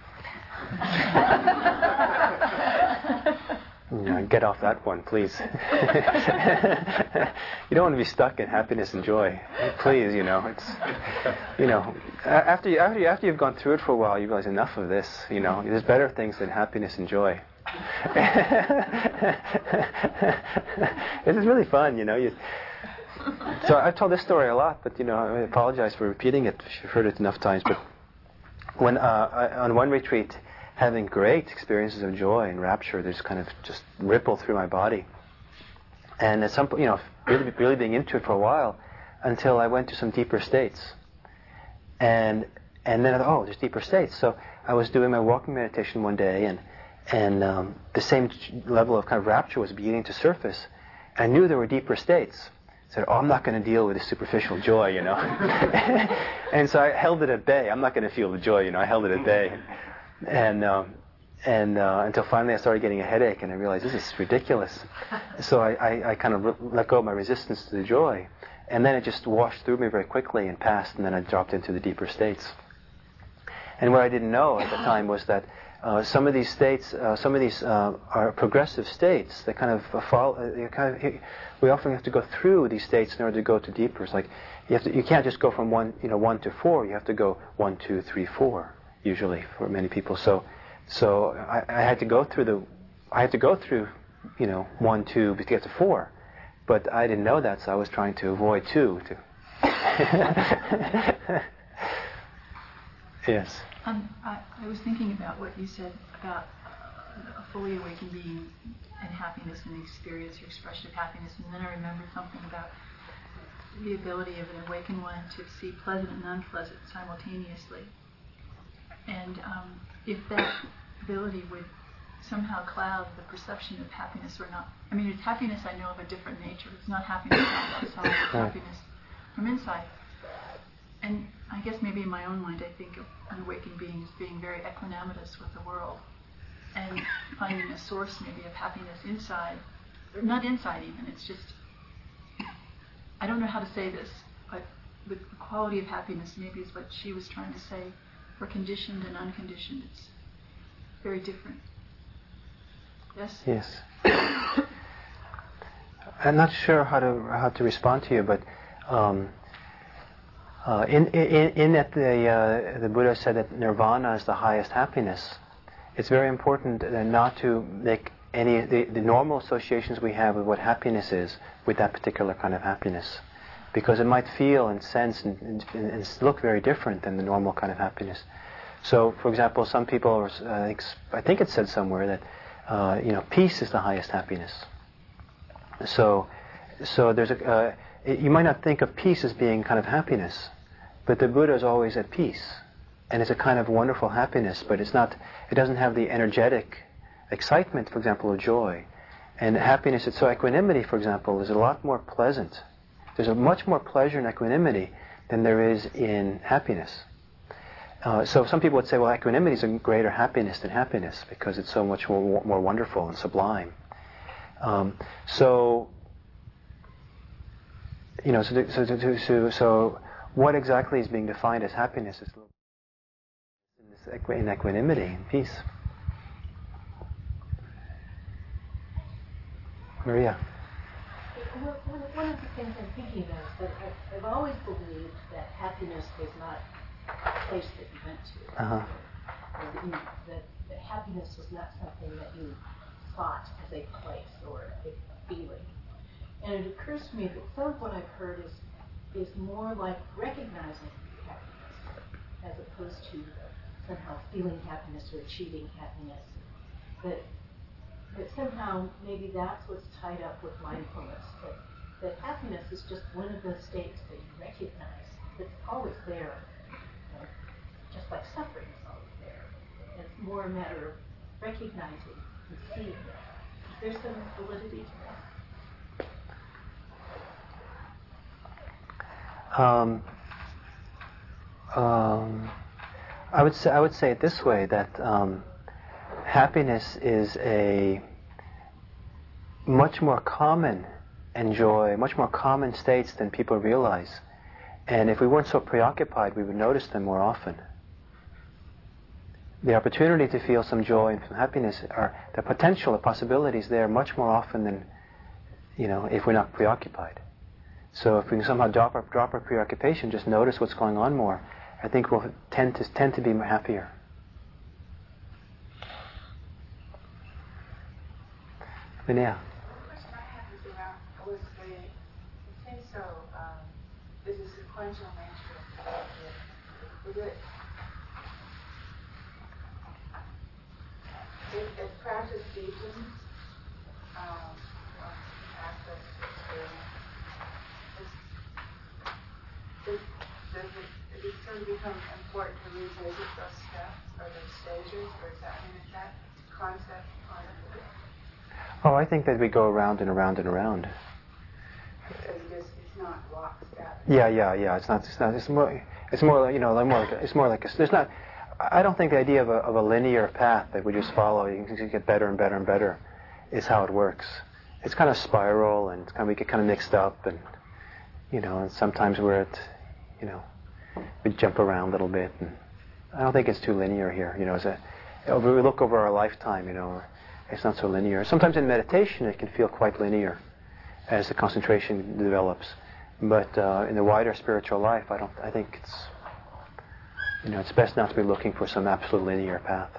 get off that one, please. You don't want to be stuck in happiness and joy. Please, it's, after you've gone through it for a while, you realize enough of this. There's better things than happiness and joy. This is really fun, So I've told this story a lot, but I apologize for repeating it. You've heard it enough times. But when on one retreat, having great experiences of joy and rapture, there's kind of just ripple through my body. And at some point, really being into it for a while, until I went to some deeper states. And then I thought, there's deeper states. So I was doing my walking meditation one day, and the same level of kind of rapture was beginning to surface. I knew there were deeper states. I said, I'm not going to deal with this superficial joy, And so I held it at bay. I'm not going to feel the joy, I held it at bay. And until finally I started getting a headache, and I realized this is ridiculous. So I kind of let go of my resistance to the joy, and then it just washed through me very quickly and passed, and then I dropped into the deeper states. And what I didn't know at the time was that some of these states, are progressive states that kind of follow. We often have to go through these states in order to go to deeper. It's like you can't just go from 1 to 4. You have to go 1, 2, 3, 4. Usually for many people. So I had to go through 1, 2 to get to 4, but I didn't know that, so I was trying to avoid 2. Yes. I was thinking about what you said about a fully awakened being and happiness and the experience or expression of happiness, and then I remembered something about the ability of an awakened one to see pleasant and unpleasant simultaneously. And if that ability would somehow cloud the perception of happiness or not. I mean, it's happiness I know of a different nature. It's not happiness from outside, it's happiness from inside. And I guess maybe in my own mind I think of an awakened being as being very equanimous with the world and finding a source maybe of happiness inside, or not inside even, it's just, I don't know how to say this, but the quality of happiness maybe is what she was trying to say. For conditioned and unconditioned, it's very different. Yes? Yes. I'm not sure how to respond to you, but in that the Buddha said that nirvana is the highest happiness. It's very important not to make any the normal associations we have with what happiness is with that particular kind of happiness, because it might feel and sense and look very different than the normal kind of happiness. So, for example, some people, I think it said somewhere that peace is the highest happiness. So there's you might not think of peace as being kind of happiness, but the Buddha is always at peace, and it's a kind of wonderful happiness. But it doesn't have the energetic excitement, for example, of joy. And happiness, so equanimity, for example, is a lot more pleasant. There's a much more pleasure in equanimity than there is in happiness. So some people would say, well, equanimity is a greater happiness than happiness because it's so much more wonderful and sublime. So what exactly is being defined as happiness is in equanimity and peace. Maria. One of the things I'm thinking of is that I've always believed that happiness was not a place that you went to. Or that happiness was not something that you sought as a place or a feeling. And it occurs to me that some of what I've heard is more like recognizing happiness as opposed to somehow feeling happiness or achieving happiness. That somehow maybe that's what's tied up with mindfulness, that happiness is just one of those states that you recognize. It's always there, just like suffering is always there. And it's more a matter of recognizing and seeing it. Is there some validity to that? I would say it this way, that happiness is a much more common much more common states than people realize. And if we weren't so preoccupied, we would notice them more often. The opportunity to feel some joy and some happiness, are the potential, the possibilities there much more often than, if we're not preoccupied. So if we can somehow drop our preoccupation, just notice what's going on more, I think we'll tend to be more happier. Linnea. It seems so, there's a sequential nature of it. As practice deepens, aspects of experience, does it sort of become important to revisit those steps or those stages, or is that concept part of it? Oh, I think that we go around and around and around. So it's not lockstep. Yeah. It's more like there's not. I don't think the idea of a linear path that we just follow, you can get better and better and better, is how it works. It's kind of spiral, and we get kind of mixed up, and and sometimes we jump around a little bit, and I don't think it's too linear here. If we look over our lifetime, it's not so linear. Sometimes in meditation, it can feel quite linear as the concentration develops, but in the wider spiritual life, I think it's. It's best not to be looking for some absolute linear path.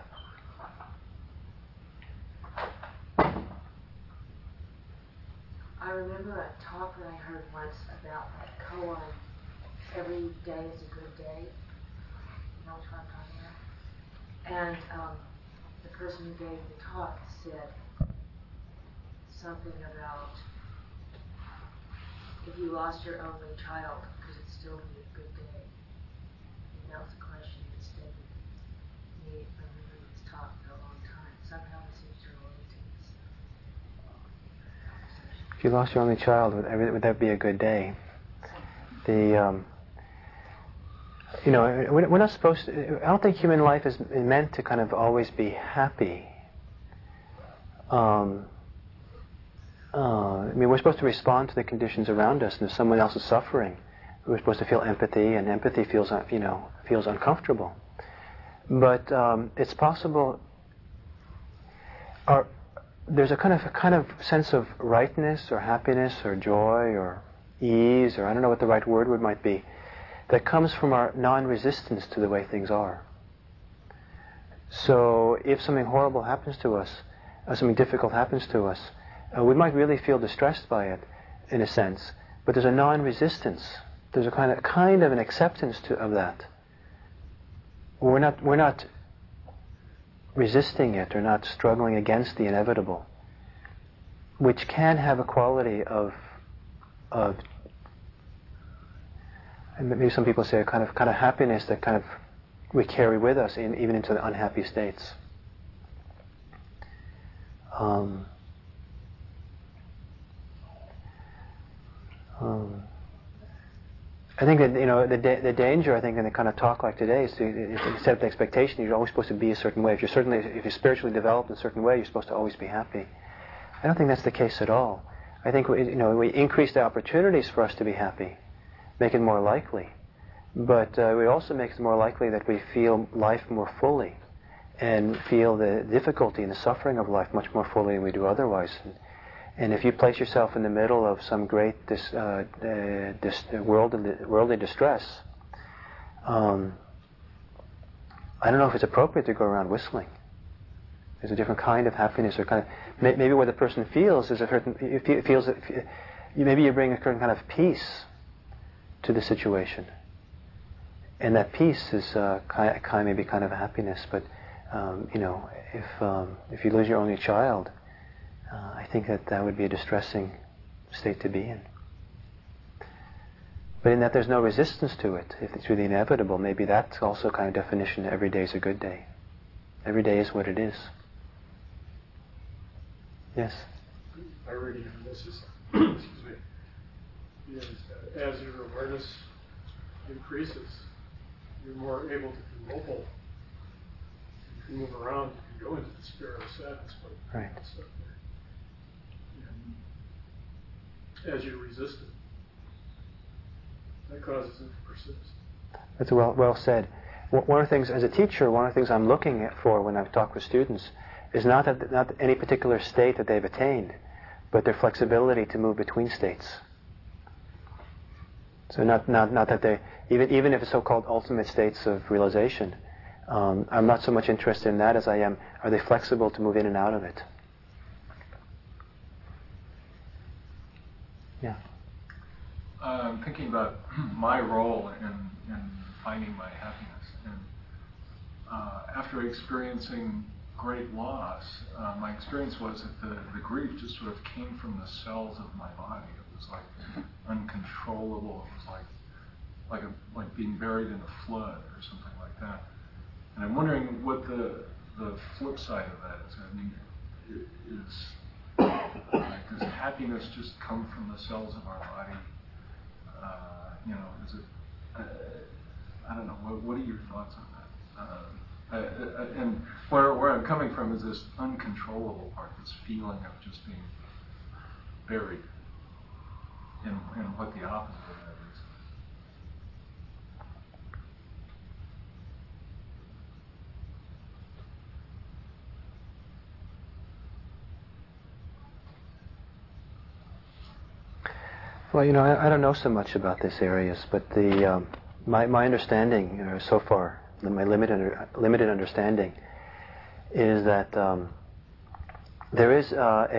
I remember a talk that I heard once about that koan, every day is a good day. You know what I'm talking about? And the person who gave the talk said something about if you lost your only child, could it still be a good day? And that was a question instead of me, everybody's taught for a long time. Somehow it seems to relate to this conversation. If you lost your only child, would that be a good day? We're not supposed to, I don't think human life is meant to kind of always be happy. I mean, we're supposed to respond to the conditions around us, and if someone else is suffering, we're supposed to feel empathy, and empathy feels uncomfortable. But it's possible. There's a kind of sense of rightness, or happiness, or joy, or ease, or I don't know what the right word might be, that comes from our non-resistance to the way things are. So if something horrible happens to us, or something difficult happens to us, we might really feel distressed by it, in a sense, but there's a non-resistance. There's a kind of an acceptance of that. We're not resisting it or not struggling against the inevitable, which can have a quality of and maybe some people say a kind of happiness that kind of we carry with us even into the unhappy states. I think that the danger, I think, in a kind of talk like today is to set up the expectation you're always supposed to be a certain way. If you're spiritually developed in a certain way, you're supposed to always be happy. I don't think that's the case at all. I think we increase the opportunities for us to be happy, make it more likely, but we also make it more likely that we feel life more fully and feel the difficulty and the suffering of life much more fully than we do otherwise. And if you place yourself in the middle of some great worldly distress, I don't know if it's appropriate to go around whistling. There's a different kind of happiness, or kind of maybe what the person feels is maybe you bring a certain kind of peace to the situation, and that peace is maybe kind of happiness. But if you lose your only child, I think that would be a distressing state to be in. But in that there's no resistance to it, if it's really inevitable, maybe that's also kind of definition that every day is a good day. Every day is what it is. Yes? My reading from this is, excuse me, is as your awareness increases, you're more able to be mobile. You can move around, you can go into despair or sadness, but right. And as you resist it, that causes it to persist. That's well said. One of the things, as a teacher, one of the things I'm looking for when I talk with students is not any particular state that they've attained, but their flexibility to move between states. So not that they, even if it's so-called ultimate states of realization, I'm not so much interested in that as I am, are they flexible to move in and out of it? Yeah. I'm thinking about my role in finding my happiness. And after experiencing great loss, my experience was that the grief just sort of came from the cells of my body. It was like uncontrollable. It was like being buried in a flood or something like that. And I'm wondering what the flip side of that is. I mean, does happiness just come from the cells of our body? Is it? I don't know. What are your thoughts on that? And where I'm coming from is this uncontrollable part, this feeling of just being buried in what the opposite of that is. Well, I don't know so much about these areas, but my understanding so far, my limited understanding, is that there is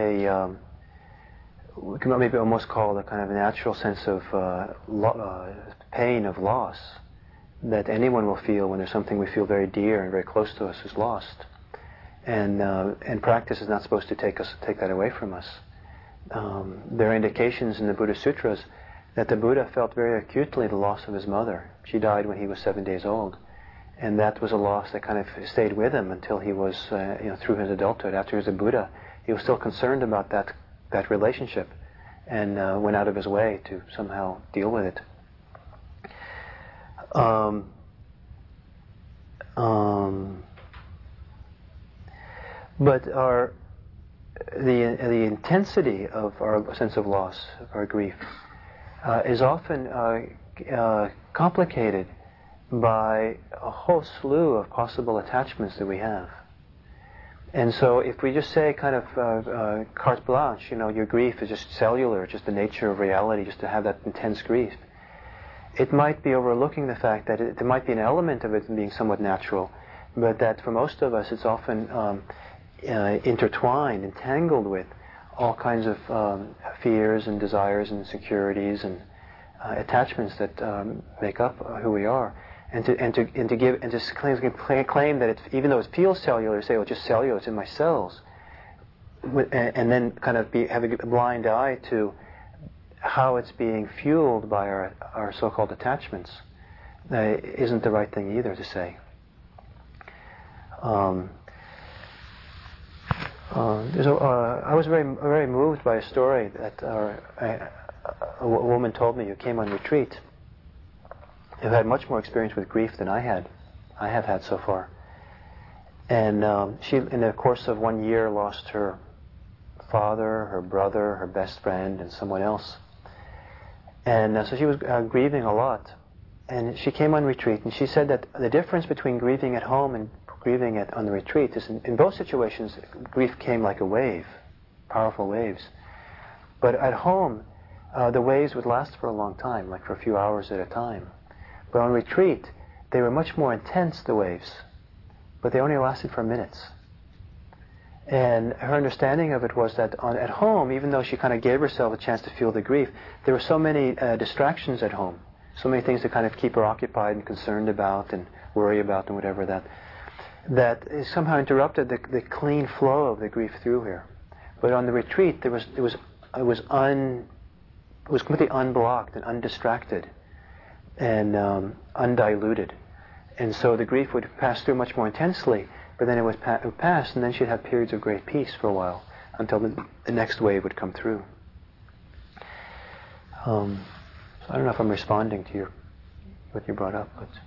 we can maybe almost call it a kind of a natural sense of pain of loss that anyone will feel when there's something we feel very dear and very close to us is lost, and practice is not supposed to take that away from us. There are indications in the Buddhist sutras that the Buddha felt very acutely the loss of his mother. She died when he was 7 days old. And that was a loss that kind of stayed with him until he was, through his adulthood. After he was a Buddha, he was still concerned about that relationship and went out of his way to somehow deal with it. But the intensity of our sense of loss, of our grief, is often complicated by a whole slew of possible attachments that we have. And so if we just say kind of carte blanche, your grief is just cellular, just the nature of reality, just to have that intense grief, it might be overlooking the fact that there might be an element of it being somewhat natural, but that for most of us it's often intertwined, entangled with all kinds of fears and desires and insecurities and attachments that make up who we are. And to claim that even though it feels cellular, say, just cellular, it's in my cells, and then kind of having a blind eye to how it's being fueled by our so-called attachments, isn't the right thing either to say. I was very moved by a story that a woman told me who came on retreat, who had much more experience with grief than I have had so far. And she, in the course of 1 year, lost her father, her brother, her best friend, and someone else. And so she was grieving a lot. And she came on retreat, and she said that the difference between grieving at home and grieving on the retreat is in both situations, grief came like a wave, powerful waves. But at home, the waves would last for a long time, like for a few hours at a time. But on retreat, they were much more intense, the waves, but they only lasted for minutes. And her understanding of it was that at home, even though she kind of gave herself a chance to feel the grief, there were so many distractions at home, so many things to kind of keep her occupied and concerned about and worry about and whatever that it somehow interrupted the clean flow of the grief through here. But on the retreat, it was completely unblocked and undistracted and undiluted. And so the grief would pass through much more intensely, but then it would pass, and then she'd have periods of great peace for a while until the next wave would come through. So I don't know if I'm responding to what you brought up, but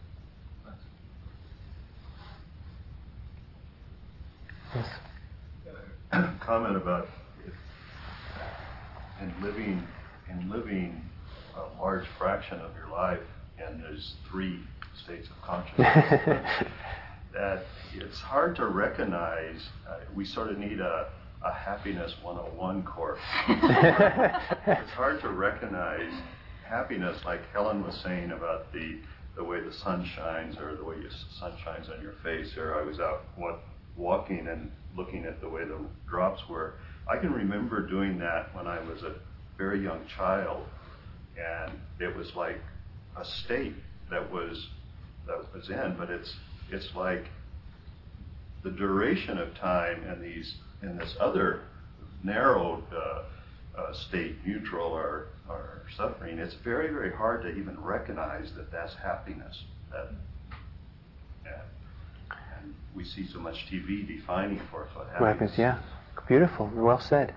yes. Comment about in living a large fraction of your life, and there's 3 states of consciousness, that it's hard to recognize. We sort of need a happiness 101 course. It's hard to recognize happiness, like Helen was saying about the way the sun shines, or the way the sun shines on your face. Or I was out walking and looking at the way the drops were. I can remember doing that when I was a very young child, and it was like a state that was in, but it's like the duration of time in this other narrowed state, neutral or suffering. It's very, very hard to even recognize that that's happiness. And we see so much TV defining for us what happiness. Yeah, beautiful, well said.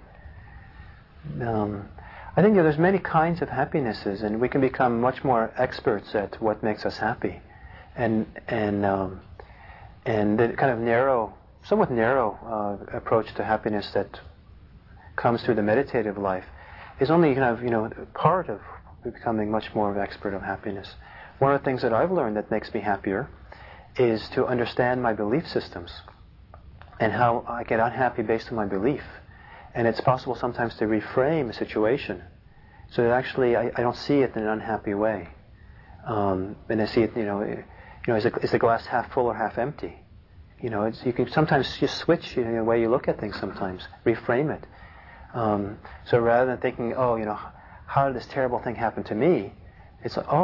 I think there's many kinds of happinesses, and we can become much more experts at what makes us happy, and the kind of somewhat narrow approach to happiness that comes through the meditative life is only kind of part of becoming much more of an expert of happiness. One of the things that I've learned that makes me happier is to understand my belief systems and how I get unhappy based on my belief. And it's possible sometimes to reframe a situation so that actually I don't see it in an unhappy way. And I see it, is the glass half full or half empty? You can sometimes just switch the way you look at things sometimes, reframe it. So rather than thinking, how did this terrible thing happen to me? It's like,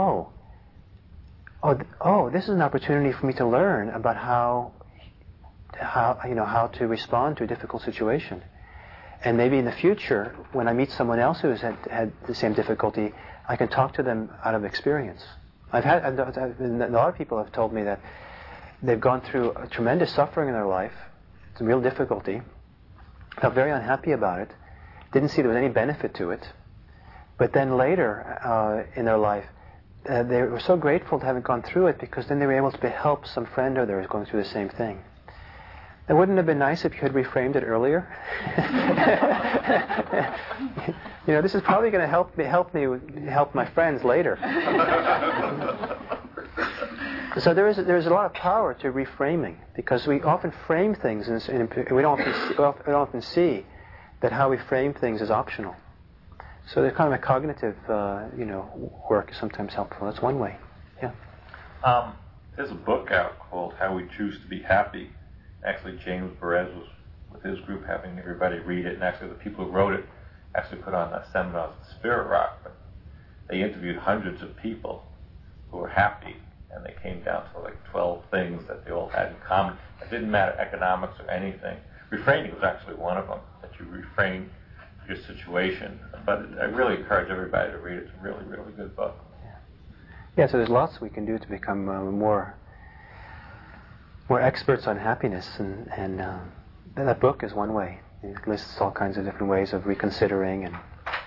this is an opportunity for me to learn about how to respond to a difficult situation. And maybe in the future, when I meet someone else who's had the same difficulty, I can talk to them out of experience. A lot of people have told me that they've gone through a tremendous suffering in their life, some real difficulty, felt very unhappy about it, didn't see there was any benefit to it, but then later in their life, they were so grateful to having gone through it because then they were able to help some friend or theirs going through the same thing. It wouldn't have been nice if you had reframed it earlier. This is probably going to help my friends later. So there's a lot of power to reframing because we often frame things and we don't often see that how we frame things is optional. So there's kind of a cognitive, work is sometimes helpful. That's one way. Yeah. There's a book out called How We Choose to Be Happy. Actually, James Perez was with his group having everybody read it, and actually the people who wrote it actually put on a seminar at Spirit Rock. But they interviewed hundreds of people who were happy, and they came down to like 12 things that they all had in common. It didn't matter economics or anything. Reframing was actually one of them, that you reframe your situation. But I really encourage everybody to read it. It's a really, really good book. Yeah, so there's lots we can do to become more experts on happiness, and that book is one way. It lists all kinds of different ways of reconsidering, and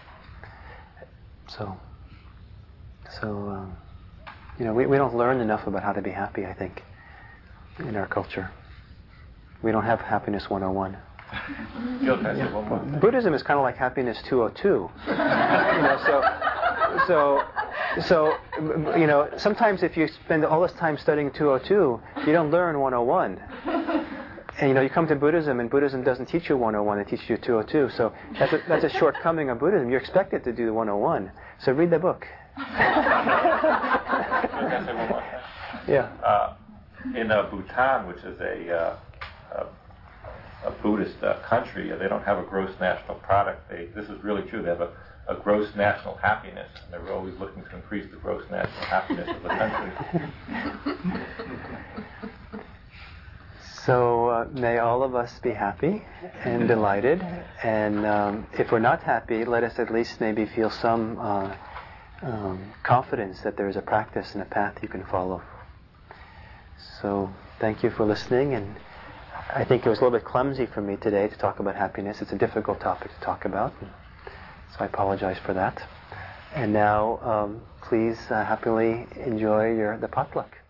we don't learn enough about how to be happy, I think, in our culture. We don't have Happiness 101. Buddhism is kind of like Happiness 202. So sometimes if you spend all this time studying 202, you don't learn 101. And you come to Buddhism, and Buddhism doesn't teach you 101; it teaches you 202. So that's a shortcoming of Buddhism. You're expected to do the 101. So read the book. Yeah. In Bhutan, which is a Buddhist country, they don't have a gross national product. This is really true. They have a gross national happiness, and they're always looking to increase the gross national happiness of the country. So may all of us be happy and delighted, and if we're not happy, let us at least maybe feel some confidence that there is a practice and a path you can follow. So thank you for listening, and I think it was a little bit clumsy for me today to talk about happiness. It's a difficult topic to talk about, so I apologize for that. And now, please happily enjoy the potluck.